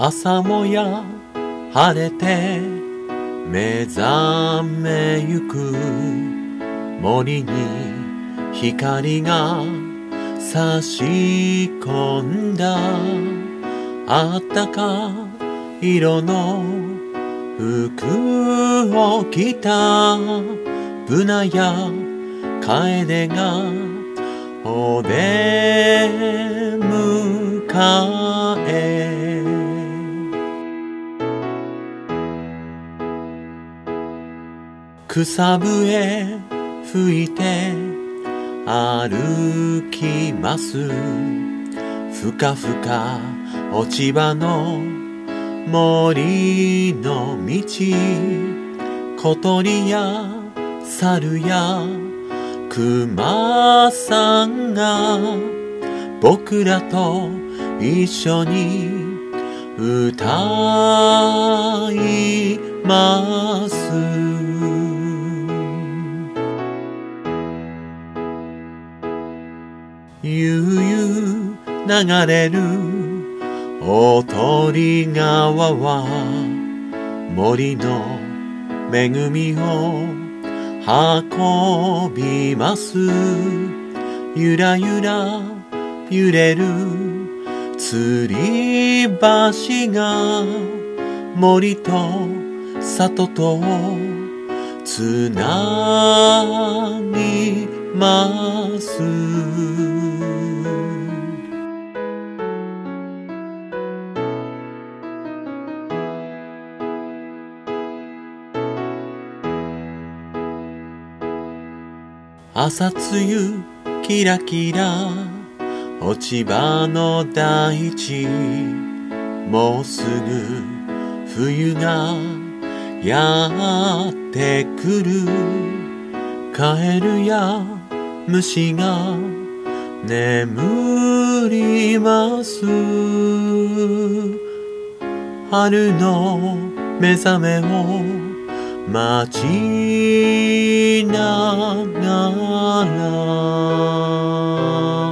朝もや晴れて目覚めゆく森に光が差し込んだあったか色の服を着たブナやカエデがお出迎え草笛吹いて歩きますふかふか落ち葉の森の道小鳥や猿や熊さんが僕らと一緒に歌いますゆうゆう流れる大鳥川は森の恵みを運びますゆらゆら揺れる吊り橋が森と里とつなぎます朝露キラキラ落ち葉の大地もうすぐ冬がやってくるカエルや虫が眠ります春の目覚めを待ちながら